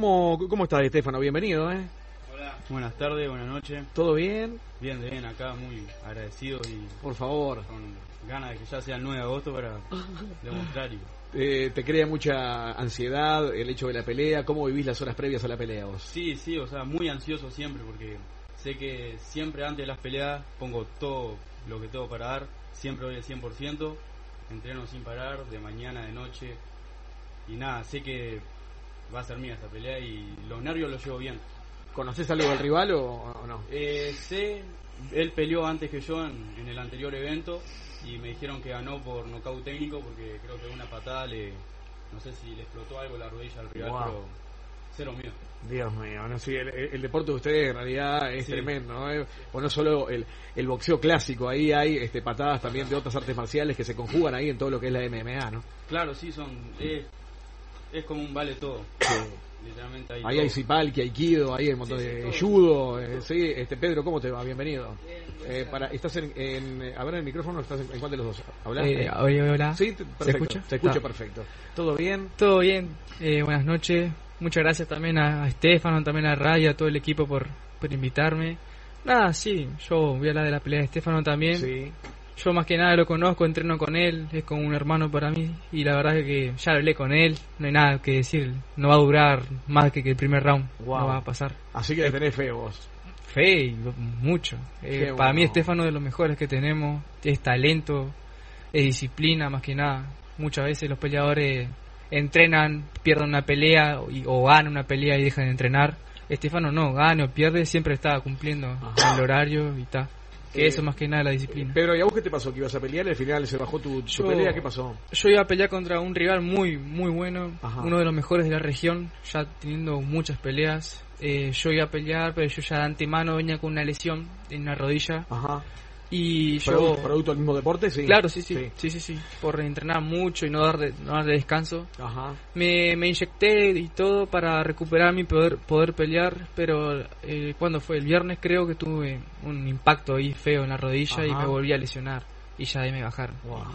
¿Cómo estás, Estefano? Bienvenido, ¿eh? Hola, buenas tardes, buenas noches. ¿Todo bien? Bien, acá muy agradecido y por favor, con ganas de que ya sea el 9 de agosto para demostrar. ¿Te crea mucha ansiedad el hecho de la pelea? ¿Cómo vivís las horas previas a la pelea vos? Sí, o sea, muy ansioso siempre porque sé que siempre antes de las peleas pongo todo lo que tengo para dar, siempre doy el 100%, entreno sin parar, de mañana, de noche, y nada, sé que va a ser mía esta pelea y los nervios los llevo bien. ¿Conocés algo del rival o no? Sé, él peleó antes que yo en el anterior evento y me dijeron que ganó por nocaut técnico porque creo que una patada no sé si le explotó algo la rodilla al rival, wow. Pero cero mío. Dios mío, no, sí, el deporte de ustedes en realidad es tremendo, ¿no? O no solo el boxeo clásico, ahí hay patadas también de otras artes marciales que se conjugan ahí en todo lo que es la MMA, ¿no? Claro, sí, es como un vale todo. Sí. Literalmente ahí hay Sipalki, Aikido, ahí hay un montón de judo. Sí, Pedro, ¿cómo te va? Bienvenido. ¿Estás a ver el micrófono? ¿Estás en cuál de los dos? ¿Hablas? Hola. Sí, perfecto. ¿Se escucha? Te escucho perfecto. ¿Todo bien? Todo bien. Buenas noches. Muchas gracias también a Estefano, también a Ray, a todo el equipo por invitarme. Nada, sí, yo voy a hablar de la pelea de Estefano también. Sí. Yo más que nada lo conozco, entreno con él, es como un hermano para mí y la verdad es que ya hablé con él, no hay nada que decir, no va a durar más que el primer round, wow. No va a pasar. Así que le tenés fe vos. Fe, mucho. Para mí Estefano es de los mejores que tenemos, es talento, es disciplina más que nada. Muchas veces los peleadores entrenan, pierden una pelea o ganan una pelea y dejan de entrenar. Estefano no, gana o pierde, siempre está cumpliendo el horario y tal. Que eso más que nada la disciplina. Pedro, ¿y a vos qué te pasó? ¿Que ibas a pelear? Al final se bajó tu pelea, ¿qué pasó? Yo iba a pelear contra un rival muy bueno, ajá. Uno de los mejores de la región, ya teniendo muchas peleas. Yo iba a pelear, pero yo ya de antemano venía con una lesión en una rodilla. Ajá. Y yo... ¿Producto del mismo deporte? Sí. Claro, sí. Por entrenar mucho y no dar de descanso. Ajá. Me inyecté y todo para recuperarme y poder pelear, pero cuando fue el viernes creo que tuve un impacto ahí feo en la rodilla. Ajá. Y me volví a lesionar y ya de ahí me bajaron. Wow.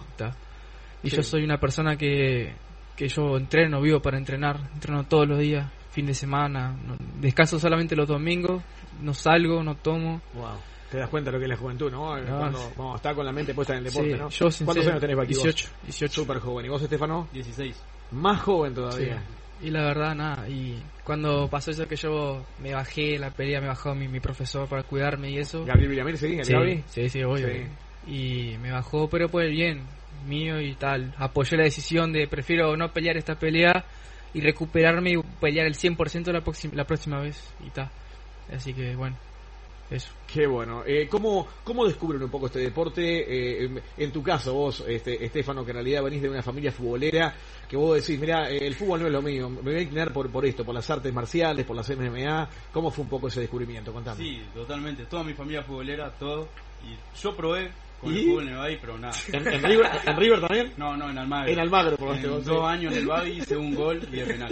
Y yo soy una persona que yo entreno, vivo para entrenar, entreno todos los días, fin de semana, descanso solamente los domingos, no salgo, no tomo. Wow. Te das cuenta de lo que es la juventud, ¿no? Cuando está con la mente puesta en el deporte, sí, ¿no? Yo, ¿cuántos años tenés, Baki? 18. Súper joven. ¿Y vos, Estefano? 16. Más joven todavía. Sí. Y la verdad, nada. Y cuando pasó eso que yo me bajé, la pelea me bajó mi profesor para cuidarme y eso. ¿Gabriel Villamil, sí? ¿Gabi? Sí, obvio. Sí. Y me bajó, pero por el bien mío y tal. Apoyé la decisión de prefiero no pelear esta pelea y recuperarme y pelear el 100% la próxima vez y tal. Así que, bueno. Eso. Qué bueno. ¿Cómo descubren un poco este deporte? En tu caso, vos, Estefano, que en realidad venís de una familia futbolera, que vos decís, mira, el fútbol no es lo mío, me voy a inclinar por esto, por las artes marciales, por las MMA. ¿Cómo fue un poco ese descubrimiento? Contame. Sí, totalmente. Toda mi familia futbolera, todo. Y yo probé con el fútbol en el Babi, pero nada. ¿En River también? No, en Almagro. En Almagro, por en 2 años en el Babi hice un gol y de penal.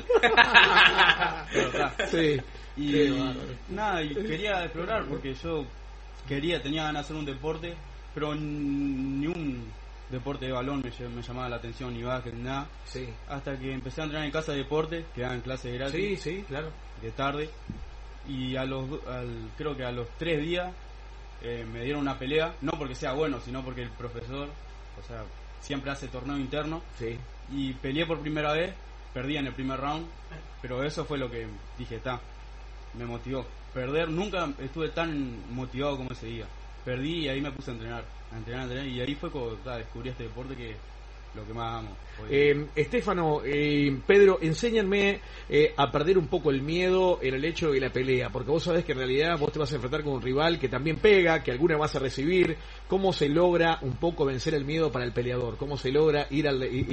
Pero está. Sí. Y nada, y quería explorar porque yo tenía ganas de hacer un deporte, pero ni un deporte de balón me llamaba la atención, ni básquet, ni nada. Sí. Hasta que empecé a entrenar en casa de deporte, que daban clases gratis. Sí, claro. De tarde. Y creo que a los 3 días me dieron una pelea, no porque sea bueno, sino porque el profesor, o sea, siempre hace torneo interno. Sí. Y peleé por primera vez, perdí en el primer round, pero eso fue lo que dije, me motivó. Perder, nunca estuve tan motivado como ese día. Perdí y ahí me puse a entrenar, y ahí fue cuando descubrí este deporte que es lo que más amo. Estefano, Pedro, enséñenme a perder un poco el miedo en el hecho de la pelea, porque vos sabés que en realidad vos te vas a enfrentar con un rival que también pega, que alguna vas a recibir. ¿Cómo se logra un poco vencer el miedo para el peleador? ¿Cómo se logra ir a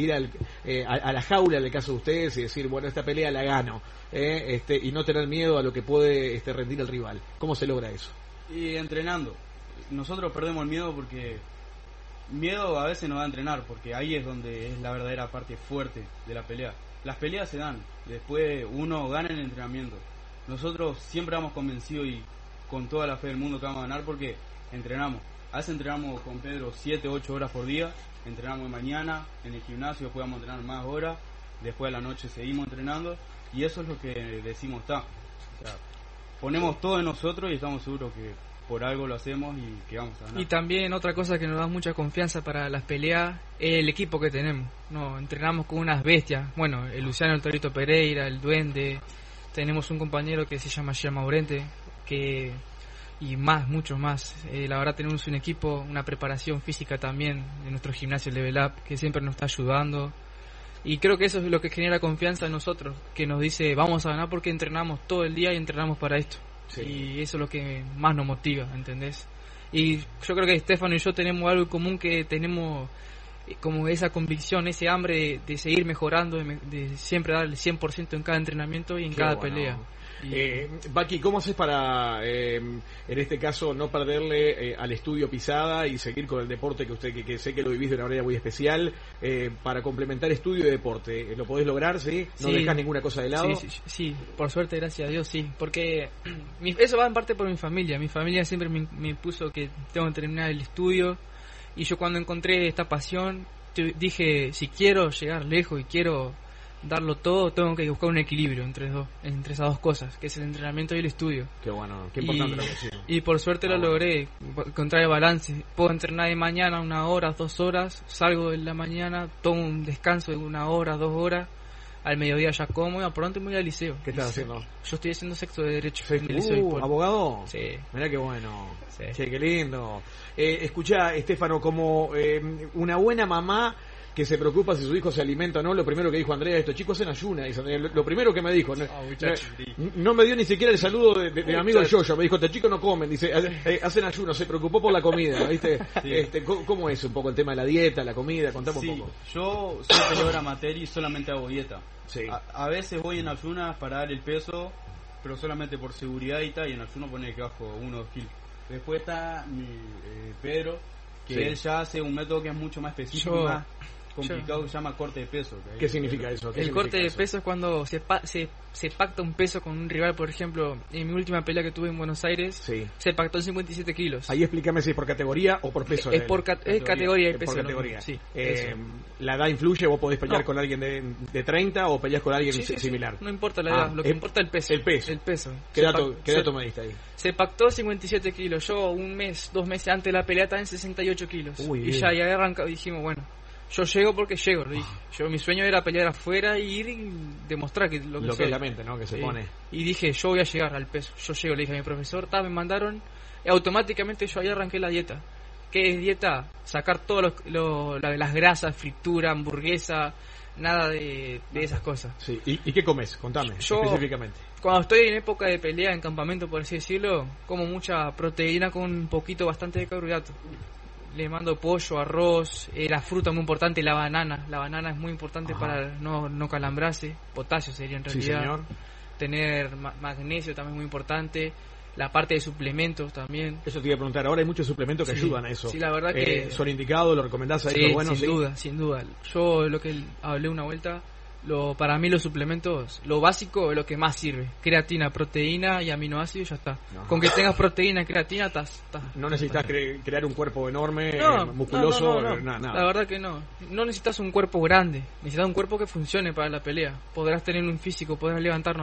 la jaula, en el caso de ustedes, y decir, bueno, esta pelea la gano, y no tener miedo a lo que puede rendir el rival? ¿Cómo se logra eso? Y entrenando. Nosotros perdemos el miedo porque miedo a veces nos da a entrenar, porque ahí es donde es la verdadera parte fuerte de la pelea. Las peleas se dan, después uno gana en el entrenamiento. Nosotros siempre vamos convencidos y con toda la fe del mundo que vamos a ganar porque entrenamos. A veces entrenamos con Pedro 7, 8 horas por día, entrenamos de mañana en el gimnasio, después vamos a entrenar más horas, después a la noche seguimos entrenando Y eso es lo que decimos está. O sea, ponemos todo en nosotros y estamos seguros que por algo lo hacemos y que vamos a ganar. Y también otra cosa que nos da mucha confianza para las peleas es el equipo que tenemos. No, entrenamos con unas bestias. Bueno, el Luciano, el Torito Pereira, el Duende. Tenemos un compañero que se llama Gian Maurente, y muchos más. La verdad tenemos un equipo, una preparación física también en nuestro gimnasio Level Up, que siempre nos está ayudando. Y creo que eso es lo que genera confianza en nosotros, que nos dice vamos a ganar porque entrenamos todo el día y entrenamos para esto. Sí. Y eso es lo que más nos motiva, ¿entendés? Y yo creo que Estefano y yo tenemos algo en común, que tenemos como esa convicción, ese hambre de seguir mejorando, de siempre dar el 100% en cada entrenamiento y en cada pelea. Baki, ¿cómo haces para, en este caso, no perderle al estudio pisada y seguir con el deporte que usted, que sé que lo vivís de una manera muy especial, para complementar estudio y deporte? ¿Lo podés lograr, sí? ¿No dejas ninguna cosa de lado? Sí, por suerte, gracias a Dios, sí. Porque eso va en parte por mi familia. Mi familia siempre me puso que tengo que terminar el estudio. Y yo cuando encontré esta pasión, dije, si quiero llegar lejos y quiero darlo todo, tengo que buscar un equilibrio entre esas dos cosas, que es el entrenamiento y el estudio. Qué bueno, qué importante lo que sí. Y por suerte lo logré, encontrar el balance. Puedo entrenar de mañana 1 hora, 2 horas, salgo de la mañana, tomo un descanso de 1 hora, 2 horas, al mediodía ya como y a pronto me voy al liceo. ¿Qué estás haciendo? Yo estoy haciendo sexto de Derecho en el liceo. ¿Abogado? Sí. Mirá qué bueno. Sí. Che, qué lindo. Escuchá, Estefano, como una buena mamá que se preocupa si su hijo se alimenta o no, lo primero que dijo Andrea, estos chicos hacen ayuna, dice Andrea, lo primero que me dijo, no me dio ni siquiera el saludo de mi amigo el Yoyo, me dijo, estos chicos no comen, dice, hacen ayuno, se preocupó por la comida, ¿viste? Sí. ¿Cómo es un poco el tema de la dieta, la comida? Contame un poco. Yo soy peleador amateur y solamente hago dieta. Sí. A veces voy en ayunas para dar el peso, pero solamente por seguridad y tal, y en ayuno pone que bajo 1 o 2 kilos. Después está mi Pedro, que él ya hace un método que es mucho más específico, más complicado, que se llama corte de peso. ¿Qué significa eso? El corte de peso es cuando se pacta un peso con un rival. Por ejemplo, en mi última pelea que tuve en Buenos Aires, se pactó en 57 kilos. Ahí explícame si es por categoría o por peso. Es por categoría y peso. Por categoría. Sí, ¿La edad influye? ¿Vos podés pelear con alguien de 30 o peleás con alguien similar? No importa la edad, lo que importa es el peso. El peso. ¿Qué dato me diste ahí? Se pactó 57 kilos. Yo 2 meses antes de la pelea estaba en 68 kilos. Y ya arrancado, dijimos, bueno, yo llego porque llego, lo dije. Mi sueño era pelear afuera y ir y demostrar que lo que es la mente, ¿no? Que se pone. Y dije, yo voy a llegar al peso. Yo llego, le dije a mi profesor, me mandaron, y automáticamente yo ahí arranqué la dieta. ¿Qué es dieta? Sacar las grasas, fritura, hamburguesa, nada de esas cosas. Sí. ¿Y qué comes? Contame específicamente. Cuando estoy en época de pelea, en campamento, por así decirlo, como mucha proteína con un poquito bastante de carbohidrato. Le mando pollo, arroz, la fruta muy importante, la banana. La banana es muy importante para no calambrarse. Potasio sería en realidad. Sí, señor. Tener magnesio también es muy importante. La parte de suplementos también. Eso te iba a preguntar. Ahora hay muchos suplementos que ayudan a eso. Sí, la verdad que... ¿Son indicados? ¿Lo recomendás ahí? Sin duda. Yo lo que hablé una vuelta... para mí los suplementos, lo básico es lo que más sirve. Creatina, proteína y aminoácidos, ya está. Con que tengas proteína y creatina, estás. No necesitas crear un cuerpo enorme, musculoso, nada. La verdad que no. No necesitas un cuerpo grande, necesitas un cuerpo que funcione para la pelea. Podrás tener un físico, podrás levantar,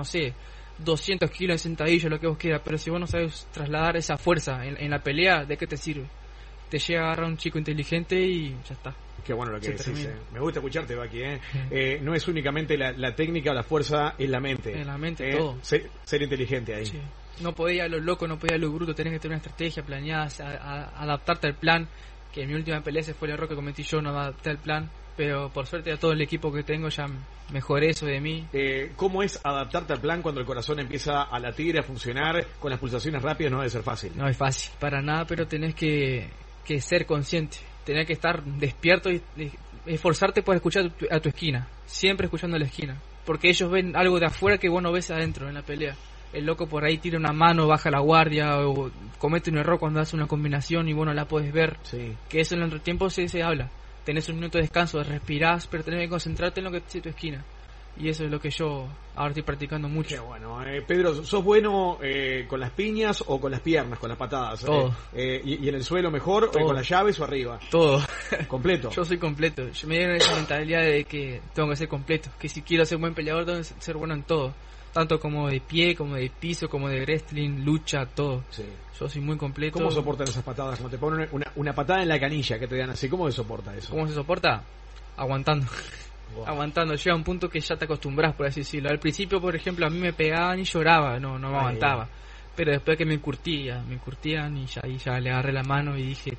200 kilos en sentadillo, lo que vos quieras, pero si vos no sabes trasladar esa fuerza en la pelea, ¿de qué te sirve? Te llega a agarrar un chico inteligente y ya está. Qué bueno lo que decís. Me gusta escucharte, Baki. No es únicamente la técnica o la fuerza, es la mente. En la mente todo. Ser inteligente ahí. Sí. No podés ir a lo loco, no podés ir a lo bruto, tenés que tener una estrategia planeada, adaptarte al plan. Que en mi última pelea ese fue el error que cometí yo, no adapté al plan. Pero por suerte a todo el equipo que tengo ya mejoré eso de mí. ¿Cómo es adaptarte al plan cuando el corazón empieza a latir, a funcionar con las pulsaciones rápidas? No debe ser fácil. No es fácil, para nada, pero tenés que ser consciente. Tener que estar despierto y esforzarte por escuchar a tu esquina, siempre escuchando a la esquina, porque ellos ven algo de afuera que vos no ves adentro en la pelea. El loco por ahí tira una mano, baja la guardia o comete un error cuando hace una combinación y vos no la podés ver. Que eso en el entretiempo se habla. Tenés un minuto de descanso, respirás, pero tenés que concentrarte en lo que dice tu esquina. y eso es lo que yo ahora estoy practicando mucho. Qué bueno. Pedro, ¿sos bueno con las piñas o con las piernas, con las patadas? Todo. Y en el suelo mejor, Todo. con las llaves o arriba? Todo. ¿Completo? Yo soy completo. Yo me dieron esa mentalidad de que tengo que ser completo, que si quiero ser buen peleador tengo que ser bueno en todo, tanto como de pie, como de piso, como de wrestling, lucha, todo. Sí. Yo soy muy completo. ¿Cómo soportan esas patadas? Cuando te ponen una patada en la canilla que te dan así, ¿cómo se soporta eso? ¿Cómo se soporta? Aguantando. Wow. Aguantando, llega un punto que ya te acostumbras, por así decirlo. Al principio, por ejemplo, a mí me pegaban y lloraba, no me aguantaba. Pero después que me curtían y ya le agarré la mano y dije,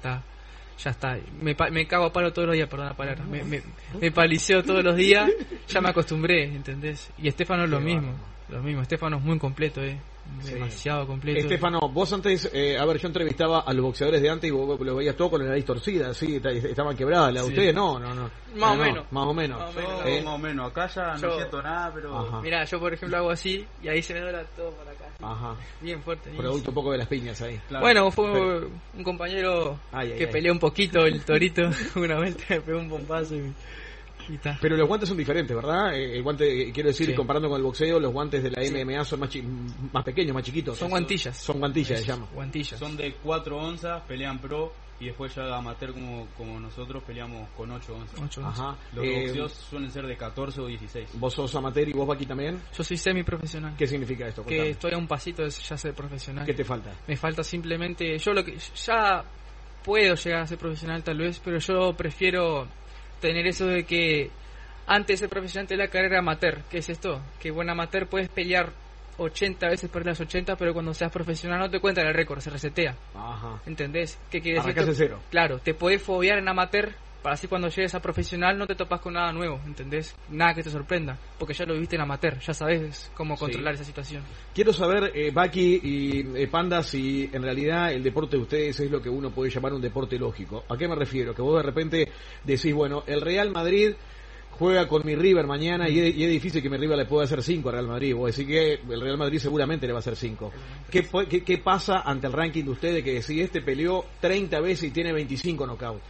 ya está. Me cago a palo todos los días, perdón la palabra. Me paliceo todos los días, ya me acostumbré, ¿entendés? Y Estefano es lo mismo. Estefano es muy completo, demasiado completo. Estefano, vos antes, yo entrevistaba a los boxeadores de antes y vos lo veías todo con la nariz torcida, así, estaban quebradas. La de ustedes no. Más o menos. Más o menos. Yo, más o menos. Acá ya no siento nada, pero... Ajá. Mirá, yo por ejemplo hago así y ahí se me dobla todo por acá. Ajá. Bien fuerte. Producto un poco de las piñas ahí. Claro. Bueno, fue un compañero que peleó un poquito el torito. Una vuelta me pegó un bombazo y está. Pero los guantes son diferentes, ¿verdad? El guante, quiero decir, comparando con el boxeo, los guantes de la MMA son más pequeños, más chiquitos. Son guantillas. Son guantillas, se llama. Guantillas. Son de 4 onzas, pelean pro, y después ya amateur como nosotros peleamos con 8 onzas. Ajá. Los boxeos suelen ser de 14 o 16. ¿Vos sos amateur y vos aquí también? Yo soy semiprofesional. ¿Qué significa esto? Que estoy a un pasito de ya ser profesional. ¿Qué te falta? Me falta simplemente... Yo lo que ya puedo llegar a ser profesional tal vez, pero yo prefiero tener eso de que antes de ser profesional te la carrera amateur. ¿Qué es esto? Que buen amateur puedes pelear 80 veces por las 80, pero cuando seas profesional no te cuentan el récord, se resetea. Ajá. ¿Entendés? ¿Qué quiere decir? Arrancás de cero. Claro, te podés foguear en amateur para así cuando llegues a profesional no te topas con nada nuevo, ¿entendés? Nada que te sorprenda, porque ya lo viviste en amateur, ya sabes cómo controlar esa situación. Quiero saber, Baki y Panda, si en realidad el deporte de ustedes es lo que uno puede llamar un deporte lógico. ¿A qué me refiero? Que vos de repente decís, bueno, el Real Madrid juega con mi River mañana y es difícil que mi River le pueda hacer 5 al Real Madrid. Vos decís que el Real Madrid seguramente le va a hacer 5. ¿Qué pasa ante el ranking de ustedes que si este peleó 30 veces y tiene 25 knockouts?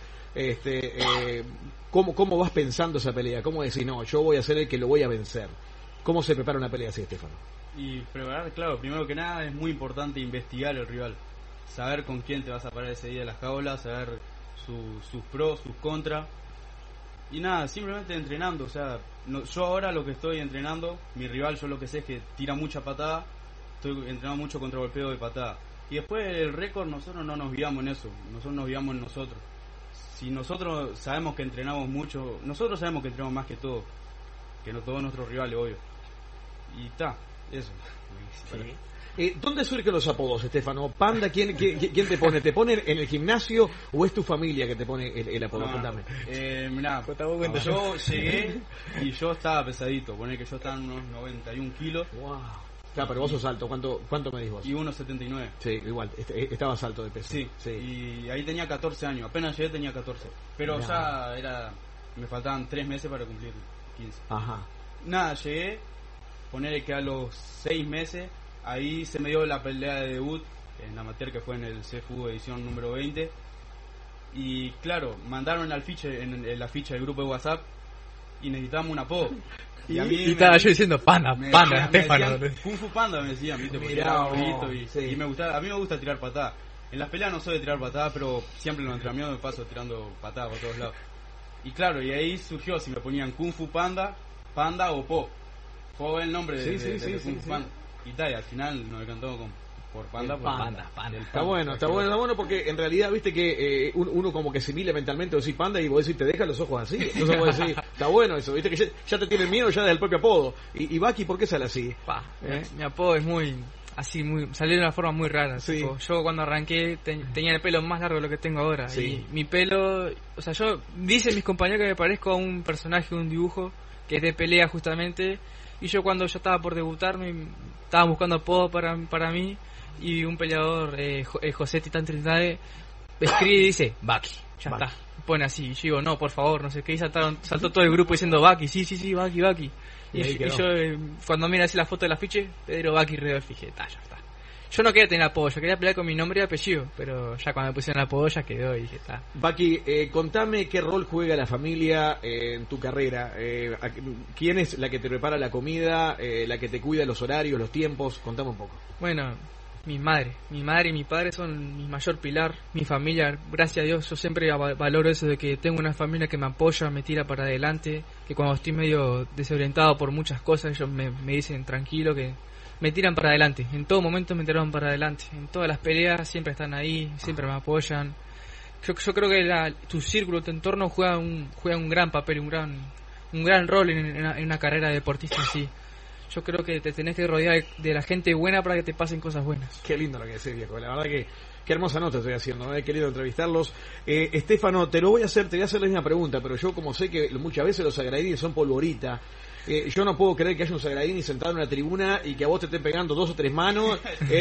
¿Cómo vas pensando esa pelea? ¿Cómo decís, no, yo voy a ser el que lo voy a vencer? ¿Cómo se prepara una pelea así, Estefano? Y preparar, claro, primero que nada es muy importante investigar el rival. Saber con quién te vas a parar ese día en las jaulas, saber sus pros, sus contras. Y nada, simplemente entrenando, o sea, yo ahora lo que estoy entrenando, mi rival yo lo que sé es que tira mucha patada, estoy entrenando mucho contragolpeo de patada. Y después el récord nosotros no nos guiamos en eso, nosotros nos guiamos en nosotros. Si nosotros sabemos que entrenamos mucho, nosotros sabemos que entrenamos más que todo, que no todos nuestros rivales, obvio. Y está, eso. Sí. ¿Dónde surgen los apodos, Estefano? Panda, ¿quién te pone? ¿Te pone en el gimnasio o es tu familia que te pone el apodo? Cuéntame. Mirá, yo llegué y yo estaba pesadito, poner que yo estaba en unos 91 kilos. Wow. Claro, pero vos sos alto, ¿cuánto medís vos? Y 1,79. Sí, igual, estabas alto de peso. Sí, y ahí tenía 14 años, apenas llegué tenía 14. Pero ya me faltaban 3 meses para cumplir 15. Ajá. Nada, llegué, ponerle que a los 6 meses, ahí se me dio la pelea de debut en amateur que fue en el CFU edición número 20. Y claro, mandaron al fiche, en la ficha del grupo de WhatsApp y necesitábamos un apodo. Y estaba yo diciendo Panda, Estefano. Kung Fu Panda me decían, ¿viste? Porque era bonito y me gustaba, a mí me gusta tirar patadas. En las peleas no soy de tirar patadas, pero siempre en los entrenamientos me paso tirando patadas por todos lados. Y claro, y ahí surgió si me ponían Kung Fu Panda, Panda o Po. Po es el nombre de Kung Fu Panda. Y tal, y al final nos encantó por Panda. Panda. Está bueno porque en realidad viste que uno como que asimila mentalmente, vos decís Panda y vos decís te dejan los ojos así. Entonces vos decís, está bueno eso, viste que ya te tienen miedo ya del propio apodo. Y Baki, ¿por qué sale así? Mi apodo es muy así, salió de una forma muy rara. Sí. Tipo, yo cuando arranqué tenía el pelo más largo de lo que tengo ahora. Sí. Y mi pelo, o sea, dicen mis compañeros que me parezco a un personaje de un dibujo que es de pelea justamente. Y yo cuando yo estaba por debutar estaba buscando apodo para mí. Y un peleador, José Titán Trindade, escribe y dice Baki, ya está, pone así. Y yo digo, no, por favor, no sé qué. Y saltó todo el grupo diciendo Baki, sí, Baki. Y yo, cuando mira así la foto del afiche, Pedro Baki Redolf, dije, ya está. Yo no quería tener apodo, yo quería pelear con mi nombre y apellido, pero ya cuando me pusieron apodo ya quedó y dije, está. Baki, contame qué rol juega la familia en tu carrera. ¿Quién es la que te prepara la comida, la que te cuida los horarios, los tiempos? Contame un poco. Bueno, mi madre y mi padre son mi mayor pilar, mi familia, gracias a Dios, yo siempre valoro eso de que tengo una familia que me apoya, me tira para adelante, que cuando estoy medio desorientado por muchas cosas, ellos me dicen tranquilo, que me tiran para adelante, en todo momento me tiraron para adelante, en todas las peleas siempre están ahí, siempre me apoyan. Yo creo que tu círculo, tu entorno juega un gran papel, un gran rol en una carrera de deportista así. Yo creo que te tenés que rodear de la gente buena para que te pasen cosas buenas. Qué lindo lo que decís, viejo. La verdad que qué hermosa nota estoy haciendo, ¿no? He querido entrevistarlos. Estefano, te voy a hacer la misma pregunta, pero yo como sé que muchas veces los Sagradini son polvorita, yo no puedo creer que haya un Sagradini sentado en una tribuna y que a vos te estén pegando 2 o 3 manos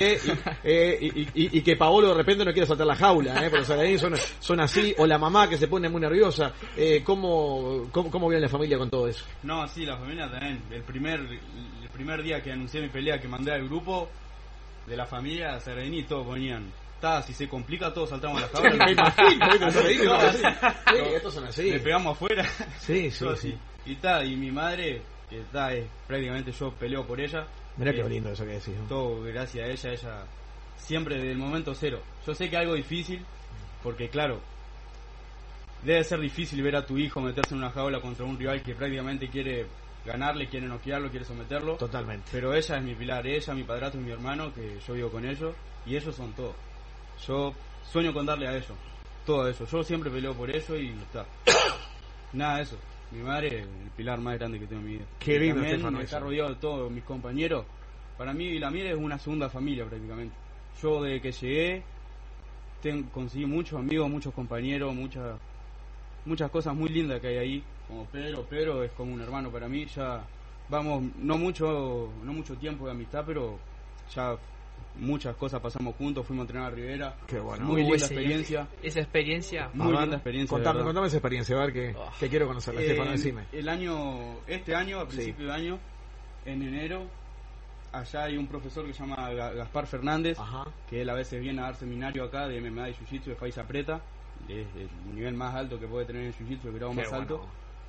y que Paolo de repente no quiera saltar la jaula, porque los Sagradini son así, o la mamá que se pone muy nerviosa. ¿Cómo viene la familia con todo eso? No, sí, la familia también. El primer día que anuncié mi pelea, que mandé al grupo de la familia Sagradini, todos ponían, si se complica todos saltamos a la jaula. Me imagino, estos son así. Le pegamos afuera. Sí. Y mi madre, que es prácticamente yo peleo por ella. Mirá qué lindo eso que decís, ¿no? Todo gracias a ella siempre desde el momento cero. Yo sé que algo difícil, porque claro, debe ser difícil ver a tu hijo meterse en una jaula contra un rival que prácticamente quiere ganarle, quiere noquearlo, quiere someterlo. Totalmente. Pero ella es mi pilar, ella, mi padrastro y mi hermano, que yo vivo con ellos, y ellos son todo. Yo sueño con darle a ellos todo eso. Yo siempre peleo por eso y está. Nada de eso. Mi madre, el pilar más grande que tengo en mi vida. Qué lindo, Estefano. Está rodeado de todos mis compañeros. Para mí, la mía es una segunda familia prácticamente. Yo, desde que llegué, conseguí muchos amigos, muchos compañeros, muchas cosas muy lindas que hay ahí. Como Pedro es como un hermano para mí. Ya vamos, no mucho tiempo de amistad, pero ya muchas cosas pasamos juntos, fuimos a entrenar a Rivera. Qué bueno. Muy linda experiencia. Esa experiencia. Muy linda experiencia. Contame esa experiencia, a ver que quiero conocerla, Estefano, decime. Este año, a principio de año, en enero, allá hay un profesor que se llama Gaspar Fernández, que él a veces viene a dar seminario acá de MMA y Jiu-Jitsu de Faiza Preta, es el nivel más alto que puede tener en Jiu-Jitsu, el grado más alto.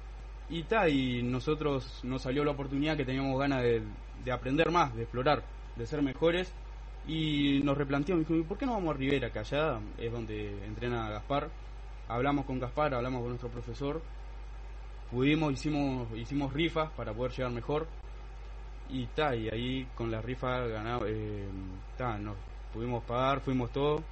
Y nosotros nos salió la oportunidad que teníamos ganas de aprender más, de explorar, de ser mejores. Y nos replanteamos, dijimos, ¿por qué no vamos a Rivera? Que allá es donde entrena Gaspar. Hablamos con Gaspar, hablamos con nuestro profesor. Hicimos rifas para poder llegar mejor. Y ahí con la rifa ganamos, nos pudimos pagar, fuimos todos.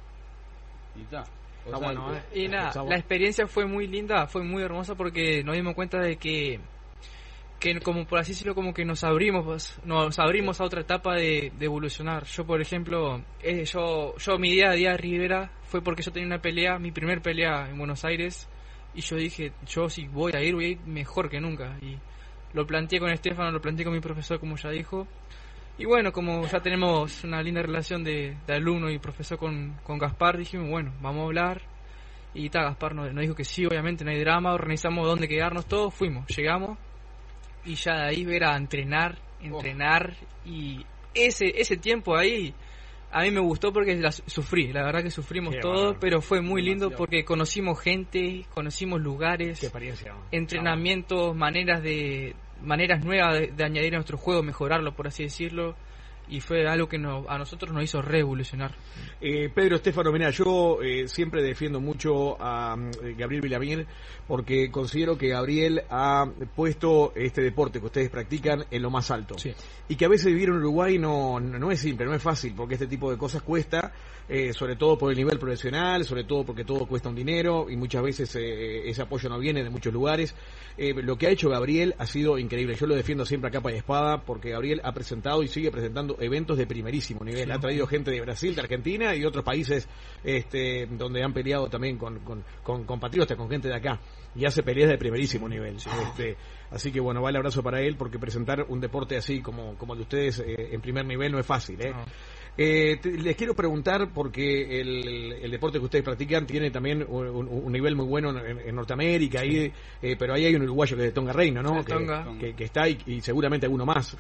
Y nada, la experiencia fue muy linda, fue muy hermosa porque nos dimos cuenta de que como por así decirlo, como que nos abrimos a otra etapa de evolucionar. Yo, por ejemplo, mi día a día de Rivera fue porque yo tenía mi primer pelea en Buenos Aires, y yo dije, yo si voy a ir mejor que nunca. Y lo planteé con Estefano, lo planteé con mi profesor, como ya dijo. Y bueno, como ya tenemos una linda relación de alumno y profesor con Gaspar, dijimos, bueno, vamos a hablar. Y Gaspar nos dijo que sí, obviamente, no hay drama, organizamos dónde quedarnos todos, fuimos, llegamos. Y ya de ahí ver a entrenar, y ese tiempo ahí a mí me gustó porque sufrí, la verdad que sufrimos todos, pero fue muy lindo porque conocimos gente, conocimos lugares, qué experiencia, entrenamientos, maneras nuevas de añadir a nuestro juego, mejorarlo, por así decirlo. Y fue algo que a nosotros nos hizo revolucionar. Pedro, Estefano, mirá, yo siempre defiendo mucho a Gabriel Villamil, porque considero que Gabriel ha puesto este deporte que ustedes practican en lo más alto. Sí. Y que a veces vivir en Uruguay no es simple, no es fácil, porque este tipo de cosas cuesta, sobre todo por el nivel profesional, sobre todo porque todo cuesta un dinero, y muchas veces ese apoyo no viene de muchos lugares. Lo que ha hecho Gabriel ha sido increíble. Yo lo defiendo siempre a capa y espada, porque Gabriel ha presentado y sigue presentando eventos de primerísimo nivel. Sí. Ha traído gente de Brasil, de Argentina y otros países donde han peleado también con patriotas, con gente de acá, y hace peleas de primerísimo nivel. Sí. Así que bueno, va el abrazo para él, porque presentar un deporte así como el de ustedes en primer nivel no es fácil, ¿eh? No. Les quiero preguntar, porque el deporte que ustedes practican tiene también un nivel muy bueno en Norteamérica, sí. Pero ahí hay un uruguayo que es de Tonga Reina, ¿no? Que está y seguramente alguno más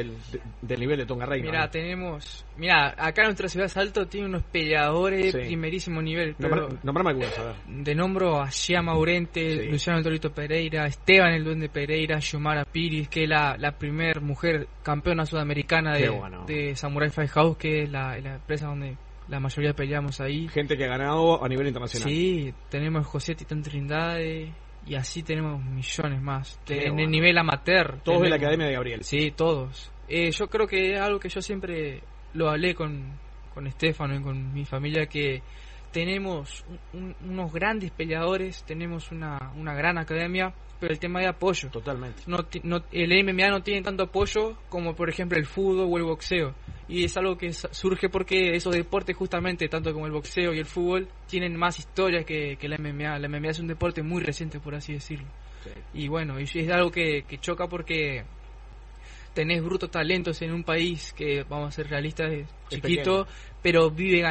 del nivel de Tonga Reina. Mira, acá nuestra ciudad de Salto tiene unos peleadores de primerísimo nivel. Nombrame algunos, a ver. De nombro a Gia Maurente, Luciano el Torito Pereira, Esteban el Duende Pereira, Xiomara Piris, que es la primer mujer campeona sudamericana de Samurai Firehouse, que es la empresa donde la mayoría peleamos ahí. Gente que ha ganado a nivel internacional. Sí, tenemos José Titán Trindade y así tenemos millones más. En el nivel amateur. Todos de la Academia de Gabriel. Sí, todos. Yo creo que es algo que yo siempre lo hablé con Estefano y con mi familia, que tenemos unos grandes peleadores, tenemos una gran academia, pero el tema de apoyo. Totalmente. El MMA no tiene tanto apoyo como, por ejemplo, el fútbol o el boxeo. Y es algo que surge porque esos deportes, justamente, tanto como el boxeo y el fútbol, tienen más historia que la MMA. La MMA es un deporte muy reciente, por así decirlo. Sí. Y bueno, es algo que choca porque tenés brutos talentos en un país que, vamos a ser realistas, es chiquito, pero vive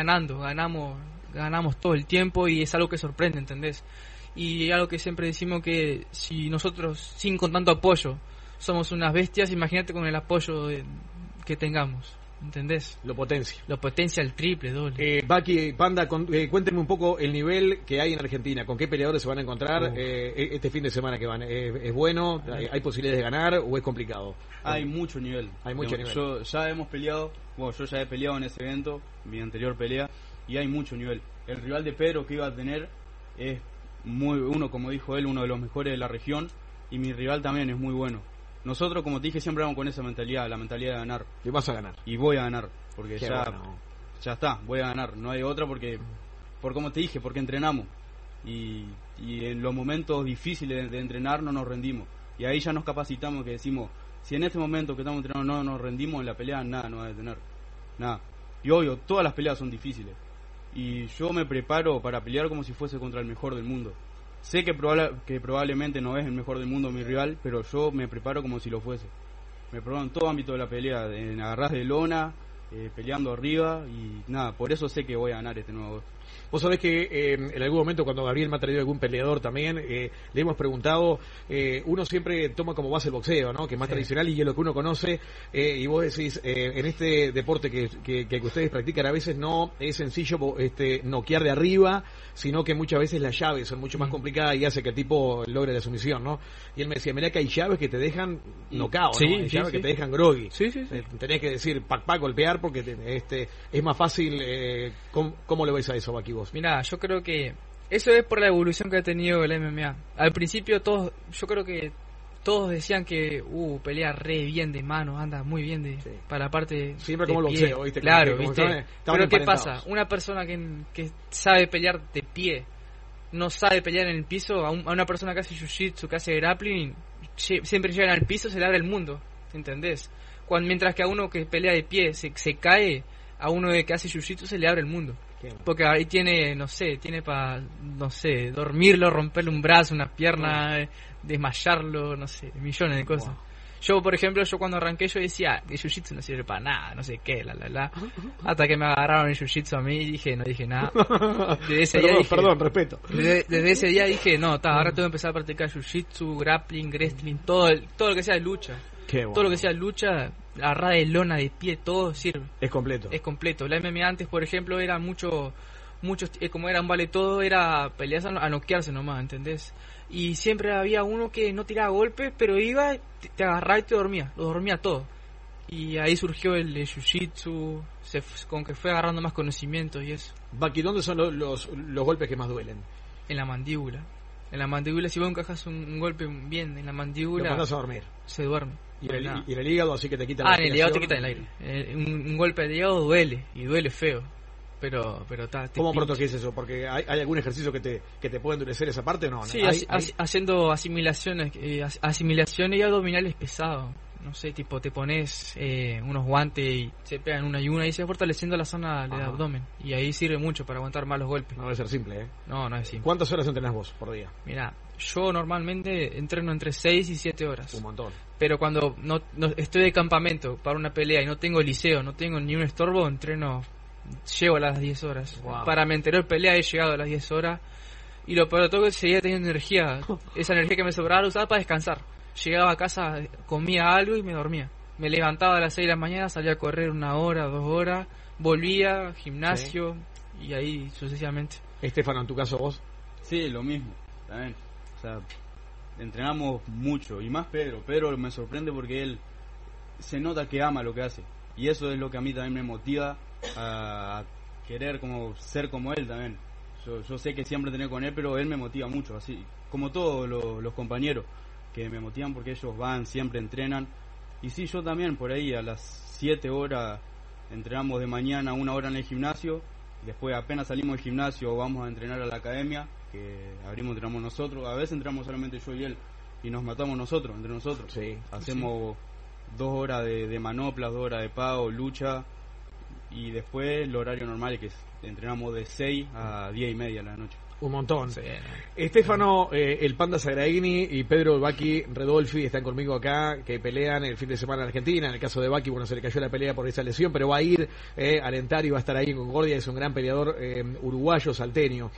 ganamos todo el tiempo, y es algo que sorprende, ¿entendés? Y algo que siempre decimos, que si nosotros, con tanto apoyo, somos unas bestias, imagínate con el apoyo que tengamos, ¿entendés? Lo potencia el triple, doble. Baki, Panda, cuéntenme un poco el nivel que hay en Argentina, con qué peleadores se van a encontrar este fin de semana que van. ¿Es bueno? ¿Hay posibilidades de ganar o es complicado? Hay mucho nivel. Yo ya he peleado en ese evento, mi anterior pelea, y hay mucho nivel. El rival de Pedro que iba a tener es como dijo él, uno de los mejores de la región, y mi rival también es muy bueno. Nosotros, como te dije, siempre vamos con esa mentalidad, la mentalidad de ganar. Y vas a ganar. Y voy a ganar, porque ya está, voy a ganar, no hay otra, porque como te dije, porque entrenamos. Y en los momentos difíciles de entrenar no nos rendimos. Y ahí ya nos capacitamos, que decimos, si en este momento que estamos entrenando no nos rendimos en la pelea, nada nos va a detener. Nada. Y obvio, todas las peleas son difíciles. Y yo me preparo para pelear como si fuese contra el mejor del mundo. Sé que probablemente no es el mejor del mundo mi rival, pero yo me preparo como si lo fuese. Me preparo en todo ámbito de la pelea, en agarras de lona, peleando arriba, y nada, por eso sé que voy a ganar este nuevo. Vos sabés que en algún momento, cuando Gabriel me ha traído algún peleador también, le hemos preguntado, uno siempre toma como base el boxeo, ¿no? Que es más tradicional y es lo que uno conoce, y vos decís, en este deporte que ustedes practican, a veces no es sencillo noquear de arriba, sino que muchas veces las llaves son mucho más complicadas y hace que el tipo logre la sumisión, ¿no? Y él me decía, mirá que hay llaves que te dejan knockout, ¿no? Hay llaves que te dejan groggy. Tenés que decir, golpear, porque es más fácil. ¿Cómo le ves a eso, Baki, vos? Mirá, yo creo que eso es por la evolución que ha tenido el MMA. Al principio yo creo que todos decían que pelea re bien de mano, anda muy bien para la parte siempre como el boxeo, ¿viste? Claro, ¿viste? Pero ¿qué pasa? Una persona que sabe pelear de pie, no sabe pelear en el piso, a una persona que hace jiu-jitsu, que hace grappling, siempre llegan al piso, se le abre el mundo, ¿entendés? Mientras que a uno que pelea de pie se cae, a uno que hace jiu-jitsu se le abre el mundo. Porque ahí tiene para, dormirlo, romperle un brazo, una pierna, desmayarlo, millones de cosas. Yo, por ejemplo, cuando arranqué, yo decía, el jiu-jitsu no sirve para nada, no sé qué, hasta que me agarraron el jiu-jitsu a mí y no dije nada. Desde ese día respeto. Desde ese día dije, ahora tengo que empezar a practicar jiu-jitsu, grappling, wrestling, todo lo que sea de lucha. Todo lo que sea lucha, agarrada de lona, de pie, todo sirve. Es completo. La MMA antes, por ejemplo, era muchos, como era un vale todo, era peleas a noquearse nomás, ¿entendés? Y siempre había uno que no tiraba golpes, pero iba, te agarraba y te dormía, lo dormía todo. Y ahí surgió el jiu-jitsu, con que fue agarrando más conocimiento y eso. Baki, ¿dónde son los golpes que más duelen? En la mandíbula. Si vos encajas un golpe bien en la mandíbula, te mandas a dormir. Se duerme. Y en el hígado, así que te quita la respiración. En el hígado te quita el aire. Un golpe de hígado duele, y duele feo. Pero está. ¿Cómo proteges eso? Porque hay algún ejercicio que te puede endurecer esa parte o no. Sí, haciendo asimilaciones y abdominales pesados. No sé, tipo te pones unos guantes y se pegan una y una y se va fortaleciendo la zona del abdomen. Y ahí sirve mucho para aguantar más los golpes. No debe ser simple, ¿eh? No es simple. ¿Cuántas horas entrenás vos por día? Mirá, Yo normalmente entreno entre 6 y 7 horas. Un montón. Pero cuando no estoy de campamento para una pelea y no tengo liceo, no tengo ni un estorbo, entreno, llego a las 10 horas. Wow. Para mi anterior pelea he llegado a las 10 horas. Y lo peor de todo es que seguía teniendo energía. Esa energía que me sobraba la usaba para descansar. Llegaba a casa, comía algo y me dormía. Me levantaba a las 6 de la mañana, salía a correr 1 hora, 2 horas, volvía, gimnasio y ahí sucesivamente. Estefano, en tu caso vos. Sí, lo mismo, también. O sea, entrenamos mucho, y más Pedro. Pedro me sorprende porque él se nota que ama lo que hace. Y eso es lo que a mí también me motiva a querer como ser como él también. Yo sé que siempre tener con él, pero él me motiva mucho, así como todos los compañeros que me motivan porque ellos van, siempre entrenan. Y sí, yo también por ahí a las 7 horas entrenamos de mañana 1 hora en el gimnasio. Después apenas salimos del gimnasio vamos a entrenar a la academia, que entrenamos nosotros. A veces entramos solamente yo y él y nos matamos nosotros, entre nosotros. Sí. Hacemos 2 horas de manoplas, 2 horas de pao, lucha, y después el horario normal, que es, entrenamos de 6 a 10 y media de la noche. Un montón. Sí. Estefano, el Panda Sagraini y Pedro Baki Redolfi están conmigo acá, que pelean el fin de semana en Argentina. En el caso de Baki, bueno, se le cayó la pelea por esa lesión, pero va a ir a alentar y va a estar ahí en Concordia. Es un gran peleador uruguayo, salteño.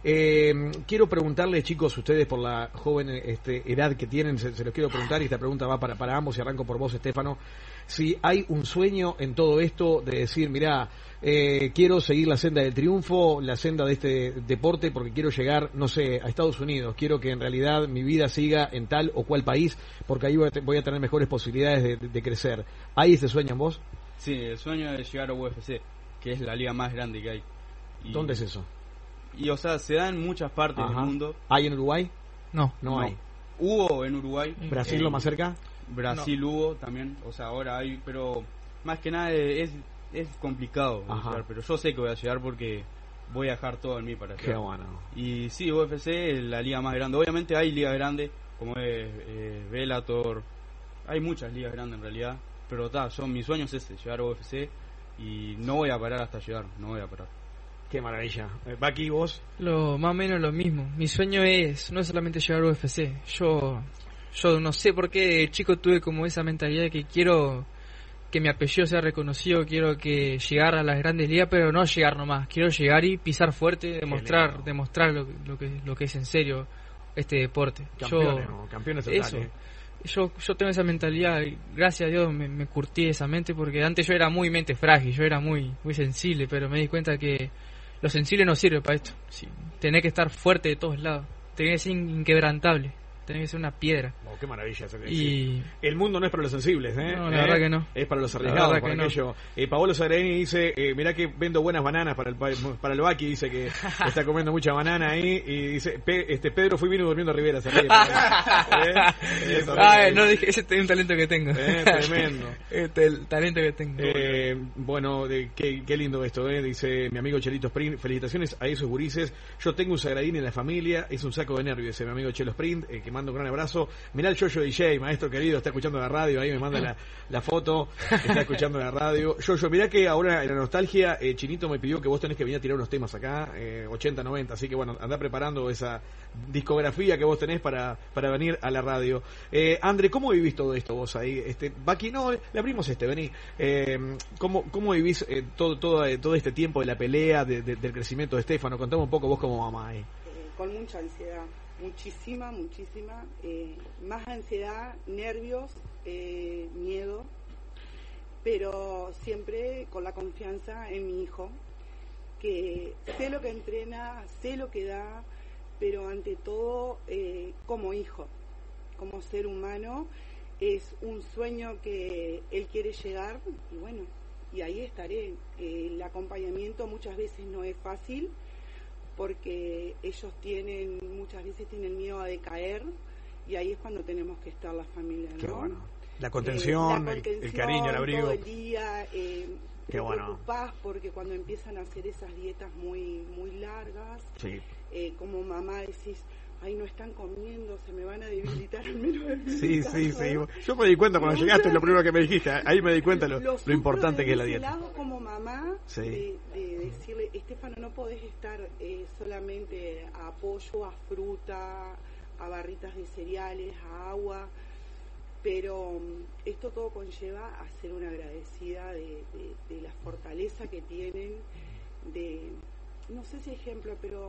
Quiero preguntarles, chicos, ustedes por la joven edad que tienen, se los quiero preguntar, y esta pregunta va para ambos, y arranco por vos, Estefano. Si hay un sueño en todo esto de decir, mirá, quiero seguir la senda del triunfo, la senda de este deporte, porque quiero llegar, no sé, a Estados Unidos, quiero que en realidad mi vida siga en tal o cual país, porque ahí voy a tener mejores posibilidades de crecer. ¿Hay ese sueño en vos? Sí, el sueño es llegar a UFC, que es la liga más grande que hay. ¿Dónde es eso? Y o sea, se da en muchas partes del mundo. ¿Hay en Uruguay? No hay. Hubo en Uruguay. ¿Brasil lo más cerca? Brasil hubo también, o sea, ahora hay, pero más que nada es complicado llegar, pero yo sé que voy a llegar porque voy a dejar todo en mí para llegar. Qué bueno. Y sí, UFC es la liga más grande. Obviamente hay ligas grandes, como es Bellator, hay muchas ligas grandes en realidad, pero mi sueño es ese, llegar a UFC, y no voy a parar hasta llegar, no voy a parar. Qué maravilla. Baki, ¿vos? Más o menos lo mismo. Mi sueño no es solamente llegar a UFC. Yo no sé por qué de chico tuve como esa mentalidad de que quiero que mi apellido sea reconocido, quiero que llegar a las grandes ligas, pero no llegar nomás. Quiero llegar y pisar fuerte, demostrar lo que es en serio este deporte. Campeones totales. Eso. Yo tengo esa mentalidad, y gracias a Dios me curtí esa mente, porque antes yo era muy mente frágil, yo era muy sensible, pero me di cuenta que lo sensible no sirve para esto. Sí, tenés que estar fuerte de todos lados, tenés que ser inquebrantable, tenés que ser una piedra. Oh, qué maravilla. Y el mundo no es para los sensibles, No, la verdad que no. Es para los arriesgados, para aquello. Paolo Sagraini dice, mirá que vendo buenas bananas para el Baki, dice que está comiendo mucha banana ahí, y dice, Pedro fui vino durmiendo a Rivera, se ríe. No dije, ese es un talento que tengo. Tremendo. El talento que tengo. Bueno, qué lindo esto, dice mi amigo Chelito Sprint, felicitaciones a esos gurises. Yo tengo un Sagradini en la familia, es un saco de nervios, dice mi amigo Chelo Sprint, que manda un gran abrazo. Mirá el Yoyo DJ, maestro querido, está escuchando la radio, ahí me manda la foto, está escuchando la radio. Yoyo, mirá que ahora en la nostalgia, Chinito me pidió que vos tenés que venir a tirar unos temas acá, 80, 90, así que bueno, andá preparando esa discografía que vos tenés para venir a la radio. André, ¿cómo vivís todo esto vos ahí? Baki, no, le abrimos vení. ¿Cómo vivís todo este tiempo de la pelea, del crecimiento de Estefano? Contame un poco vos como mamá ahí. Con mucha ansiedad. Muchísima, más ansiedad, nervios, miedo, pero siempre con la confianza en mi hijo, que sé lo que entrena, sé lo que da, pero ante todo como hijo, como ser humano, es un sueño que él quiere llegar, y bueno, y ahí estaré. El acompañamiento muchas veces no es fácil, porque ellos muchas veces tienen miedo a decaer, y ahí es cuando tenemos que estar la familia, ¿no? Qué bueno. La contención, el cariño, el abrigo. Todo el día, te preocupás porque cuando empiezan a hacer esas dietas muy largas, sí. Como mamá decís, ay, no están comiendo, se me van a debilitar al menos. Sí. Yo me di cuenta cuando llegaste, lo primero que me dijiste, ahí me di cuenta lo importante que es la dieta. Lado como mamá, sí. de decirle, Estefano, no podés estar solamente a pollo, a fruta, a barritas de cereales, a agua, pero esto todo conlleva a ser una agradecida de la fortaleza que tienen, no sé si ejemplo, pero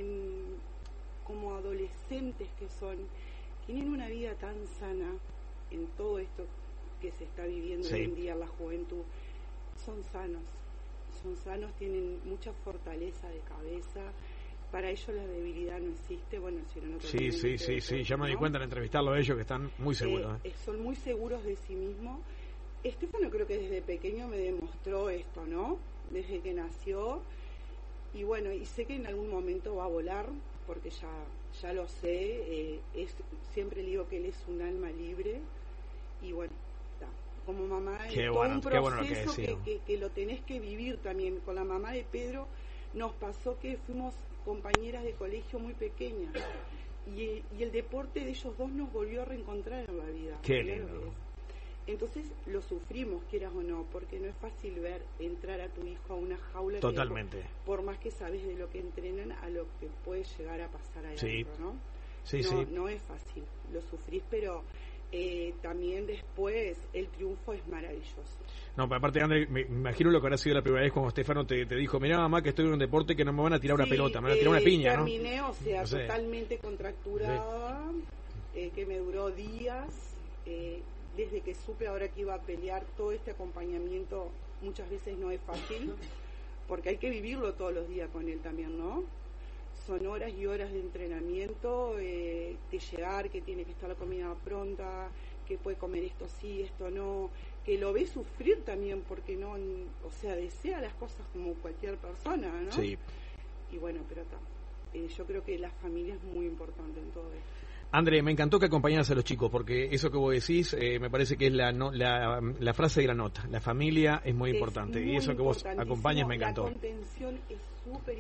como adolescentes que son, tienen una vida tan sana en todo esto que se está viviendo hoy en día en la juventud. Son sanos, tienen mucha fortaleza de cabeza. Para ellos la debilidad no existe. Bueno, si no sí, ya me di cuenta al entrevistarlo a ellos que están muy seguros. Son muy seguros de sí mismos. Estefano creo que desde pequeño me demostró esto, ¿no? Desde que nació. Y bueno, y sé que en algún momento va a volar, porque ya lo sé. Siempre le digo que él es un alma libre. Y bueno, como mamá es todo un proceso que lo tenés que vivir también. Con la mamá de Pedro nos pasó que fuimos compañeras de colegio muy pequeñas y el deporte de ellos dos nos volvió a reencontrar en la vida. Qué lindo. Entonces lo sufrimos, quieras o no, porque no es fácil ver entrar a tu hijo a una jaula. Totalmente. Por más que sabes de lo que entrenan, a lo que puede llegar a pasar adentro, ¿no? Sí. No es fácil, lo sufrís, pero también después el triunfo es maravilloso. No, pero aparte, André, me imagino lo que habrá sido la primera vez cuando Estefano te dijo, mirá mamá que estoy en un deporte que no me van a tirar una pelota, me van a tirar una piña, terminé, ¿no? Totalmente contracturada, que me duró días, desde que supe ahora que iba a pelear. Todo este acompañamiento muchas veces no es fácil, porque hay que vivirlo todos los días con él también, ¿no? Son horas y horas de entrenamiento, de llegar, que tiene que estar la comida pronta, que puede comer esto sí, esto no, que lo ve sufrir también, porque no, o sea, desea las cosas como cualquier persona, ¿no? Sí. Y bueno, pero yo creo que la familia es muy importante en todo esto. André, me encantó que acompañaras a los chicos, porque eso que vos decís me parece que es la frase de la nota. La familia es muy importante, y eso que vos acompañas me encantó. La contención es súper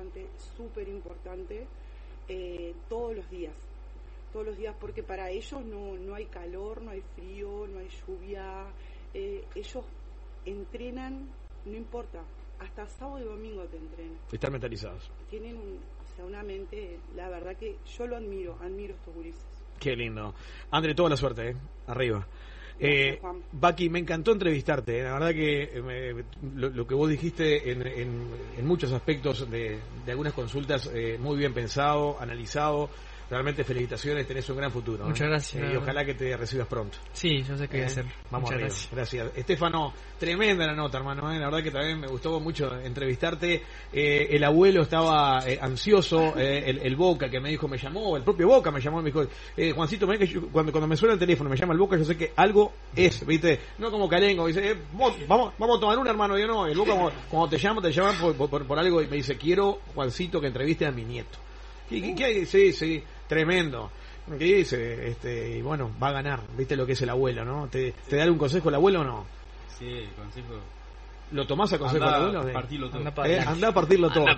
importante, todos los días, porque para ellos no hay calor, no hay frío, no hay lluvia. Ellos entrenan, no importa, hasta sábado y domingo te entrenan. Están mentalizados. Tienen una mente, la verdad que yo lo admiro estos gurises. Qué lindo. André, toda la suerte, arriba. Gracias, Juan. Baki, me encantó entrevistarte, la verdad que lo que vos dijiste en muchos aspectos de algunas consultas, muy bien pensado, analizado. Realmente felicitaciones, tenés un gran futuro. Muchas gracias. Y ojalá que te recibas pronto. Sí, yo sé que voy a hacer. Vamos Muchas arriba. Gracias. Estefano, tremenda la nota, hermano. La verdad que también me gustó mucho entrevistarte. El abuelo estaba ansioso, el Boca que me dijo, me llamó, el propio Boca me llamó y me dijo, Juancito, que cuando me suena el teléfono me llama el Boca, yo sé que algo es, ¿viste? No como Calengo, dice, vamos a tomar una, hermano. Yo no, el Boca cuando te llama por algo y me dice, quiero, Juancito, que entreviste a mi nieto. ¿Qué hay? Sí, tremendo. ¿Qué dice? Y bueno, va a ganar. ¿Viste lo que es el abuelo, no? ¿Te da un consejo el abuelo o no? Sí, el consejo. ¿Lo tomás a consejo del abuelo? Andá a partirlo todo. Andá a partirlo todo.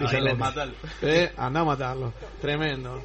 Andá a matarlo. Tremendo.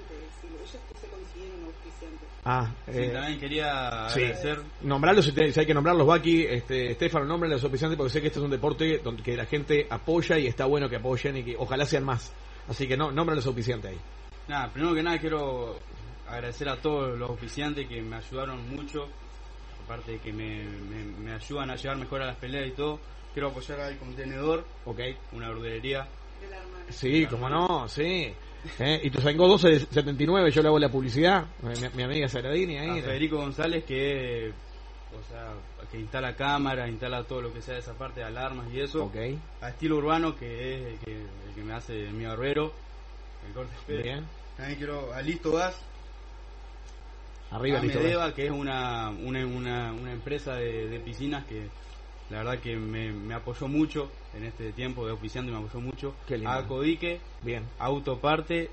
También quería agradecer. Nombrarlos, si hay que nombrarlos, Baki, Estefano, nombre a los auspiciantes, porque sé que este es un deporte donde que la gente apoya y está bueno que apoyen y que ojalá sean más. Así que nombra a los auspiciantes ahí. Nada, primero que nada quiero agradecer a todos los auspiciantes que me ayudaron mucho, aparte de que me ayudan a llegar mejor a las peleas y todo. Quiero apoyar al Contenedor, una verdulería. Sí, como no, sí. Y tu Sango 1279, yo le hago la publicidad, mi amiga Saradini ahí. A Federico González, que instala cámaras, instala todo lo que sea de esa parte de alarmas y eso. A Estilo Urbano, que es el que me hace mi barbero, el corte de pelo. Bien. También quiero a Listo Gas. Arriba, a Medeva, que es una empresa de piscinas que la verdad que me apoyó mucho en este tiempo de auspiciante, me apoyó mucho. A Codique, bien. A Autoparte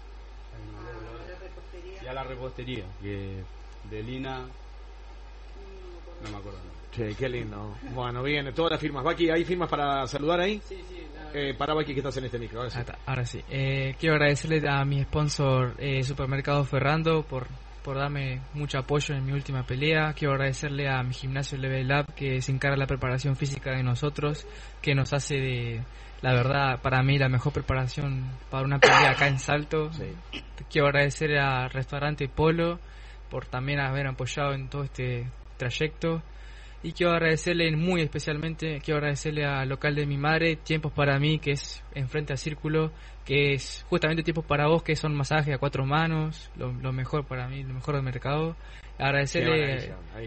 y a la repostería, que de Lina, no me acuerdo. Che, qué lindo. Bueno, bien, todas las firmas. Baki, ¿hay firmas para saludar ahí? Sí. Para Baki, que estás en este micro. Ahora sí. Ahora sí. Quiero agradecerle a mi sponsor Supermercado Ferrando por por darme mucho apoyo en mi última pelea. Quiero agradecerle a mi gimnasio Level Up, que se encarga de la preparación física de nosotros, que nos hace de, la verdad, para mí la mejor preparación para una pelea acá en Salto. Sí. Quiero agradecer al restaurante Polo por también haber apoyado en todo este trayecto. Y quiero agradecerle muy especialmente, al local de mi madre, Tiempos para mí, que es enfrente al Círculo, que es justamente Tiempos para vos, que son masajes a 4 manos, lo mejor para mí, lo mejor del mercado. Agradecerle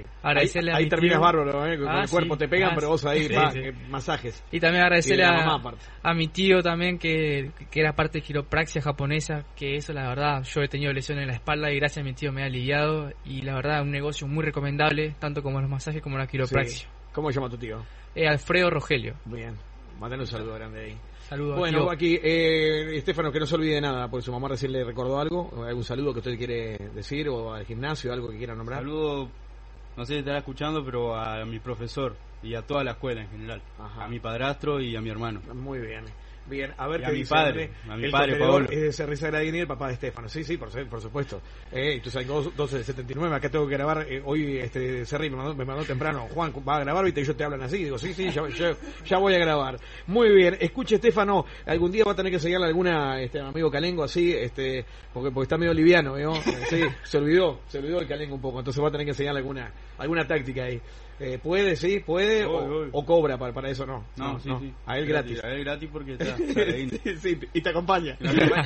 ahí terminas bárbaro, con el cuerpo sí, te pegan, pero vos ahí sí. masajes. Y también agradecerle a mi tío también, que era parte de quiropraxia japonesa, que eso la verdad, yo he tenido lesiones en la espalda y gracias a mi tío me ha aliviado, y la verdad un negocio muy recomendable, tanto como los masajes como la quiropraxia. Sí. ¿Cómo se llama tu tío? Alfredo Rogelio. Bien, mandale un saludo grande ahí. Saludos. Bueno, aquí, Estefano, que no se olvide de nada, porque su mamá recién le recordó algo. ¿Algún saludo que usted quiere decir o al gimnasio, algo que quiera nombrar? Saludo, no sé si estará escuchando, pero a mi profesor y a toda la escuela en general. Ajá. A mi padrastro y a mi hermano. Muy bien. Bien, a ver y qué a mi dice padre, Paolo. Es de Cerriza Gradini, el papá de Estefano. Sí, por supuesto. Tú sabes, 12:79, acá tengo que grabar. Hoy Cerri me mandó temprano. Juan, va a grabar, ¿viste? Y ellos te hablan así. Digo, sí, ya voy a grabar. Muy bien. Escuche, Estefano, algún día va a tener que seguirle a alguna amigo Calengo así, porque está medio liviano, ¿no? Sí, se olvidó el Calengo un poco. Entonces va a tener que enseñarle alguna táctica ahí. ¿Puede? ¿Sí? ¿Puede? O cobra para eso? No. Sí. A él gratis. A él gratis porque está sí, y te acompaña.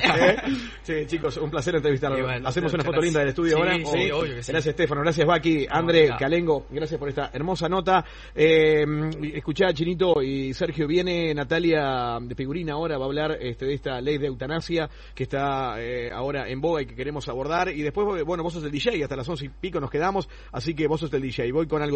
Sí, chicos, un placer entrevistarlo. Igual, hacemos una foto linda del estudio ahora. Sí, obvio que sí. Gracias, Estefano. Gracias, Baki. André, Calengo, gracias por esta hermosa nota. Escuchá, Chinito y Sergio, viene Natalia de Figurina ahora, va a hablar de esta ley de eutanasia que está ahora en boga y que queremos abordar. Y después, bueno, vos sos el DJ, hasta las 11:00 nos quedamos, así que vos sos el DJ. Voy con algo